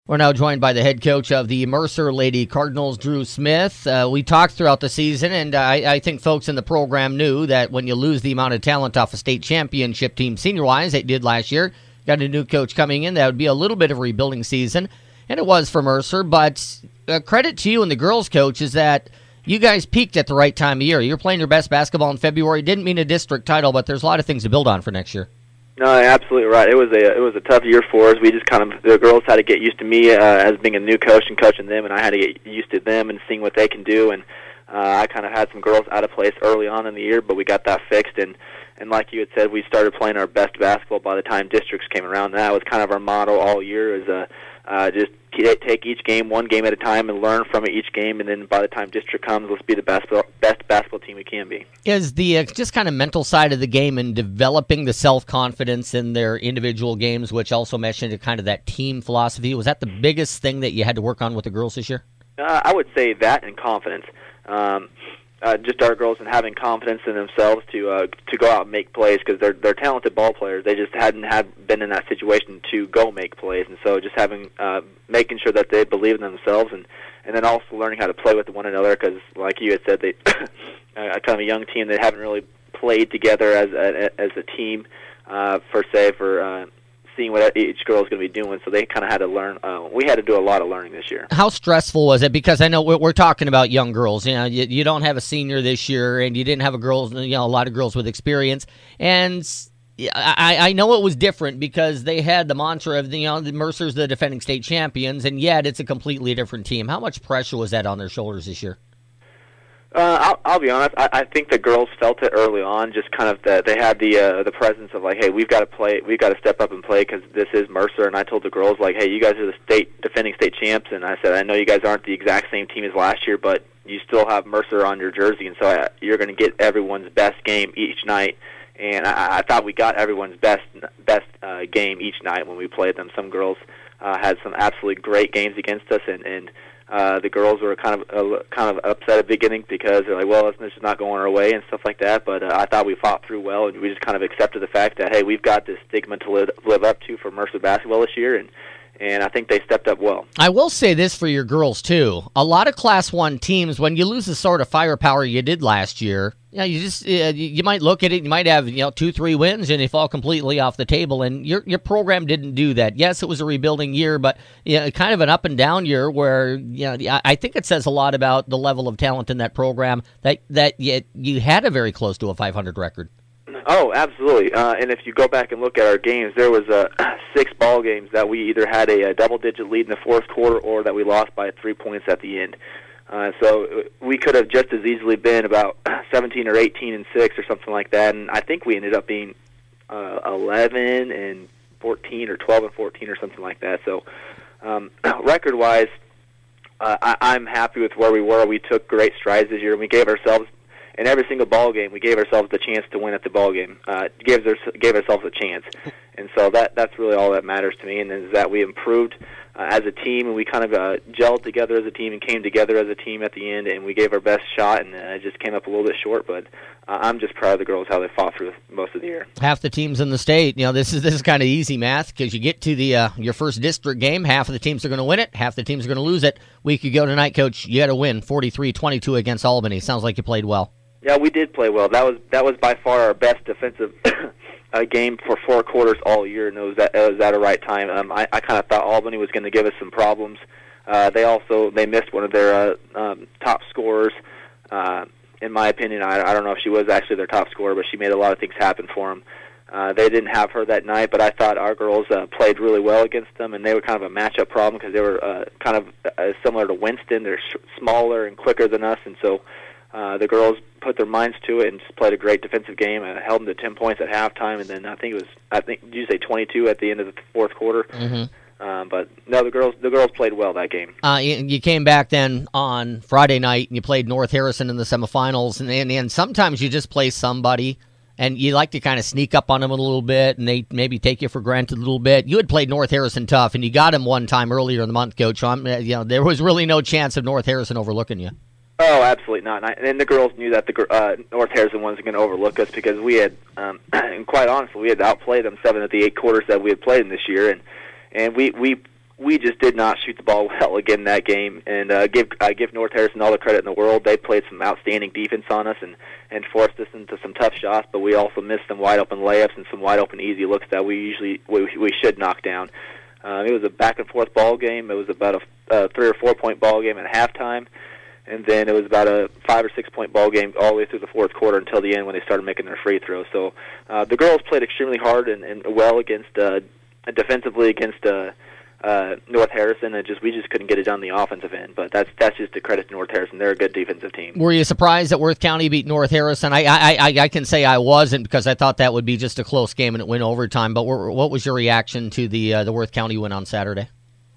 We're now joined by the head coach of the Mercer Lady Cardinals, Drew Smith. We talked throughout the season, and I think folks in the program knew that when you lose the amount of talent off a state championship team senior-wise, they did last year, got a new coach coming in, that would be a little bit of a rebuilding season, and it was for Mercer. But credit to you and the girls' coach is that you guys peaked at the right time of year. You're playing your best basketball in February. Didn't mean a district title, but there's a lot of things to build on for next year. No, absolutely right. It was a tough year for us. We just the girls had to get used to me as being a new coach and coaching them, and I had to get used to them and seeing what they can do. And I kind of had some girls out of place early on in the year, but we got that fixed. And like you had said, we started playing our best basketball by the time districts came around. That was kind of our motto all year: is just take each game one game at a time and learn from it each game, and then by the time district comes, let's be the best basketball team we can be. Is the just kind of mental side of the game and developing the self-confidence in their individual games, which also mentioned kind of that team philosophy, was that the biggest thing that you had to work on with the girls this year? I would say that and confidence. Just our girls and having confidence in themselves to go out and make plays, because they're talented ball players. They just hadn't been in that situation to go make plays, and so just having making sure that they believe in themselves, and then also learning how to play with one another, because like you had said, they kind of a young team that haven't really played together as a team for seeing what each girl is going to be doing, so they kind of had to learn. We had to do a lot of learning this year. How stressful was it? Because I know we're talking about young girls. You know, you don't have a senior this year, and you didn't have a lot of girls with experience. And I know it was different because they had the mantra of the Mercer's the defending state champions, and yet it's a completely different team. How much pressure was that on their shoulders this year? I'll be honest. I think the girls felt it early on. Just kind of that they had the presence of like, hey, we've got to play, we've got to step up and play because this is Mercer. And I told the girls like, hey, you guys are the defending state champs, and I said, I know you guys aren't the exact same team as last year, but you still have Mercer on your jersey, and so you're going to get everyone's best game each night. And I thought we got everyone's best game each night when we played them. Some girls had some absolutely great games against us, and the girls were kind of upset at the beginning because they're like, well, this is not going our way and stuff like that. But I thought we fought through well, and we just kind of accepted the fact that, hey, we've got this stigma to live up to for Mercer basketball this year, and I think they stepped up well. I will say this for your girls, too. A lot of Class 1 teams, when you lose the sort of firepower you did last year, you might look at it, you might have 2-3 wins, and they fall completely off the table, and your program didn't do that. Yes, it was a rebuilding year, but kind of an up-and-down year where I think it says a lot about the level of talent in that program that you had a very close to a 500 record. Oh, absolutely. And if you go back and look at our games, there was 6 ball games that we either had a double-digit lead in the fourth quarter or that we lost by 3 points at the end. So we could have just as easily been about 17 or 18-6 or something like that, and I think we ended up being 11-14 or 12-14 or something like that. So record-wise, I'm happy with where we were. We took great strides this year, and we gave ourselves. In every single ball game, we gave ourselves the chance to win at the ball game. Gave ourselves a chance, and so that's really all that matters to me. And is that we improved as a team, and we kind of gelled together as a team and came together as a team at the end, and we gave our best shot, and it just came up a little bit short. But I'm just proud of the girls how they fought through most of the year. Half the teams in the state, this is kind of easy math because you get to the your first district game, half of the teams are going to win it, half the teams are going to lose it. Week ago tonight, Coach, you had to win 43-22 against Albany. Sounds like you played well. Yeah, we did play well. That was by far our best defensive game for 4 quarters all year, and it was at a right time. I kind of thought Albany was going to give us some problems. They missed one of their top scorers. In my opinion, I don't know if she was actually their top scorer, but she made a lot of things happen for them. They didn't have her that night, but I thought our girls played really well against them, and they were kind of a matchup problem because they were kind of similar to Winston. They're smaller and quicker than us, and so the girls put their minds to it and just played a great defensive game. I held them to 10 points at halftime, and then I think did you say 22 at the end of the fourth quarter? Mm-hmm. But no, the girls played well that game. You came back then on Friday night and you played North Harrison in the semifinals, and sometimes you just play somebody and you like to kind of sneak up on them a little bit, and they maybe take you for granted a little bit. You had played North Harrison tough, and you got him one time earlier in the month, Coach. There was really no chance of North Harrison overlooking you. Oh, absolutely not. And the girls knew that the North Harrison wasn't going to overlook us because we had, and quite honestly, we had outplayed them 7 of the 8 quarters that we had played in this year, and we we just did not shoot the ball well again that game. And I give North Harrison all the credit in the world. They played some outstanding defense on us and forced us into some tough shots, but we also missed some wide open layups and some wide open easy looks that we should knock down. It was a back and forth ball game. It was about a 3 or 4 point ball game at halftime, and then it was about a 5 or 6 point ball game all the way through the fourth quarter until the end when they started making their free throws. So the girls played extremely hard and well against defensively against North Harrison, and we just couldn't get it on the offensive end. But that's just a credit to North Harrison. They're a good defensive team. Were you surprised that Worth County beat North Harrison? I can say I wasn't, because I thought that would be just a close game and it went overtime. But what was your reaction to the Worth County win on Saturday?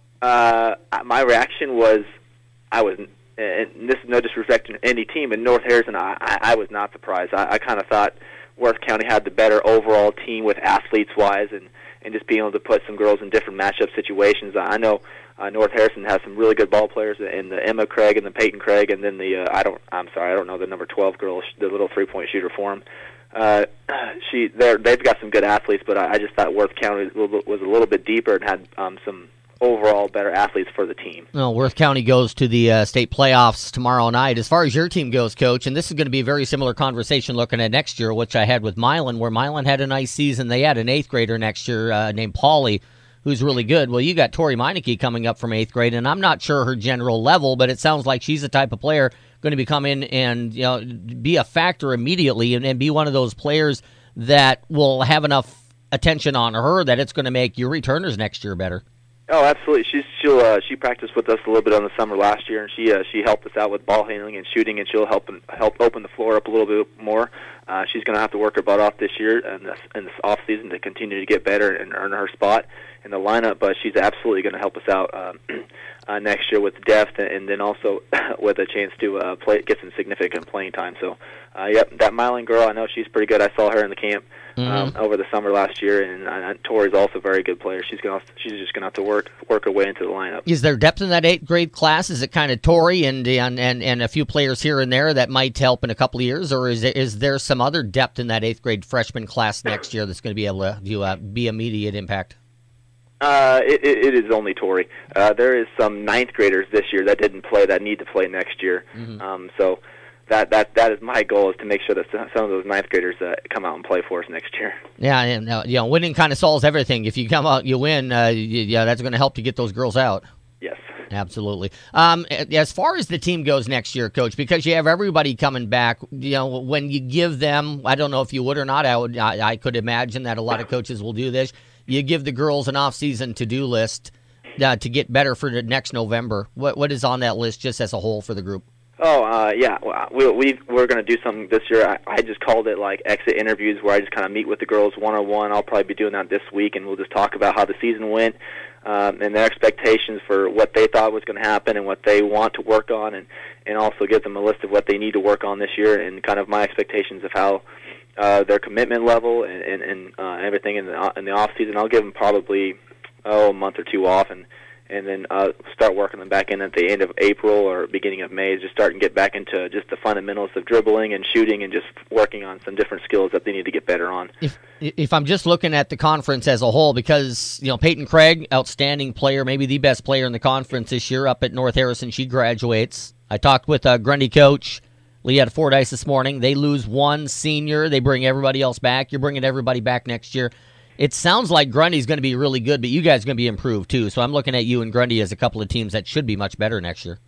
My reaction was, and this is no disrespect to any team, but North Harrison, I was not surprised. I kind of thought Worth County had the better overall team with athletes-wise and just being able to put some girls in different matchup situations. I know North Harrison has some really good ball players in the Emma Craig and the Peyton Craig, and then I don't know the number 12 girl, the little 3-point shooter for them. They've got some good athletes, but I just thought Worth County was a little bit deeper and had some overall better athletes for the team. Well, Worth County goes to the state playoffs tomorrow night. As far as your team goes, Coach, and this is going to be a very similar conversation looking at next year, which I had with Milan, where Milan had a nice season. They had an 8th grader next year named Pauly, who's really good. Well, you got Tori Meineke coming up from 8th grade, and I'm not sure her general level, but it sounds like she's the type of player going to come in and be a factor immediately and be one of those players that will have enough attention on her that it's going to make your returners next year better. Oh, absolutely. She practiced with us a little bit on the summer last year, and she helped us out with ball handling and shooting, and she'll help open the floor up a little bit more. She's going to have to work her butt off this year and this off season to continue to get better and earn her spot in the lineup. But she's absolutely going to help us out next year with depth and then also with a chance to get some significant playing time. So, that Milan girl, I know she's pretty good. I saw her in the camp over the summer last year, and Tori's also a very good player. She's just going to have to work her way into the lineup. Is there depth in that 8th grade class? Is it kind of Tori and a few players here and there that might help in a couple of years, or is there some other depth in that 8th grade freshman class next year that's going to be able to be immediate impact? It is only Tori. There is some 9th graders this year that didn't play that need to play next year. So that is my goal, is to make sure that some of those 9th graders come out and play for us next year. Yeah, and winning kind of solves everything. If you come out, you win. That's going to help to get those girls out. Yes. Absolutely. As far as the team goes next year, Coach, because you have everybody coming back, when you give them, I don't know if you would or not, I could imagine that a lot of coaches will do this. You give the girls an off-season to-do list to get better for the next November. What is on that list just as a whole for the group? Oh, yeah. We're going to do something this year. I just called it like exit interviews, where I just kind of meet with the girls one-on-one. I'll probably be doing that this week, and we'll just talk about how the season went and their expectations for what they thought was going to happen and what they want to work on, and also give them a list of what they need to work on this year and kind of my expectations of how their commitment level and everything in the off season. I'll give them probably a month or two off, and then start working them back in at the end of April or beginning of May, just start and get back into just the fundamentals of dribbling and shooting and just working on some different skills that they need to get better on. If I'm just looking at the conference as a whole, because Peyton Craig, outstanding player, maybe the best player in the conference this year up at North Harrison, she graduates. I talked with Grundy coach Leah Fordyce this morning. They lose one senior. They bring everybody else back. You're bringing everybody back next year. It sounds like Grundy's going to be really good, but you guys are going to be improved too. So I'm looking at you and Grundy as a couple of teams that should be much better next year.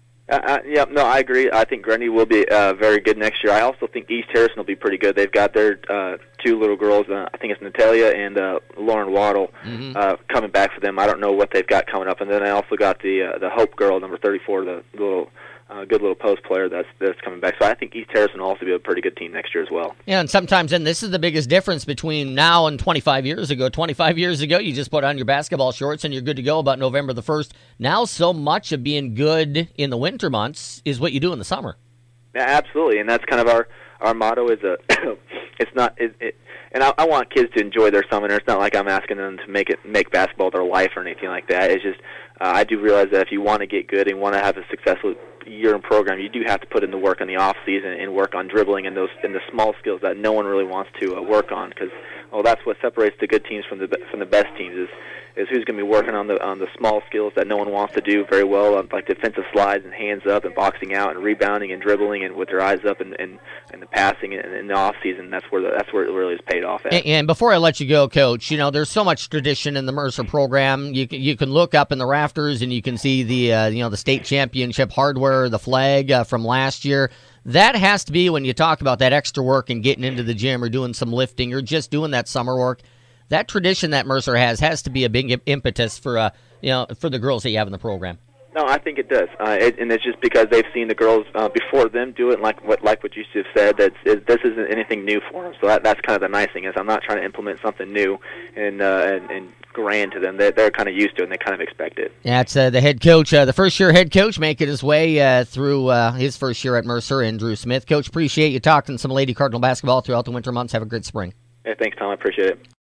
I agree. I think Grundy will be very good next year. I also think East Harrison will be pretty good. They've got their two little girls, I think it's Natalia and Lauren Waddle, coming back for them. I don't know what they've got coming up. And then I also got the Hope girl, number 34, the little good little post player that's coming back. So I think East Harrison will also be a pretty good team next year as well. Yeah, and sometimes, and this is the biggest difference between now and 25 years ago. 25 years ago, you just put on your basketball shorts and you're good to go about November the 1st. Now so much of being good in the winter months is what you do in the summer. Yeah, absolutely, and that's kind of our motto is it's not it, and I want kids to enjoy their summer. It's not like I'm asking them to make basketball their life or anything like that. It's just I do realize that if you want to get good and want to have a successful year in program, you do have to put in the work in the off season and work on dribbling and the small skills that no one really wants to work on, because that's what separates the good teams from the best teams is who's going to be working on the small skills that no one wants to do very well, like defensive slides and hands up and boxing out and rebounding and dribbling and with their eyes up and the passing and in the off season. That's where it really is paid off at. And before I let you go, Coach, there's so much tradition in the Mercer program. You can look up in the rafters and you can see the state championship hardware, the flag from last year. That has to be, when you talk about that extra work and getting into the gym or doing some lifting or just doing that summer work, that tradition that Mercer has to be a big impetus for for the girls that you have in the program. No, I think it does, and it's just because they've seen the girls before them do it, like what you just said. That this isn't anything new for them. So that's kind of the nice thing, is I'm not trying to implement something new and grand to them. They're kind of used to it and they kind of expect it. That's the head coach, the first-year head coach, making his way through his first year at Mercer, and Drew Smith. Coach, appreciate you talking some Lady Cardinal basketball throughout the winter months. Have a great spring. Hey, thanks, Tom. I appreciate it.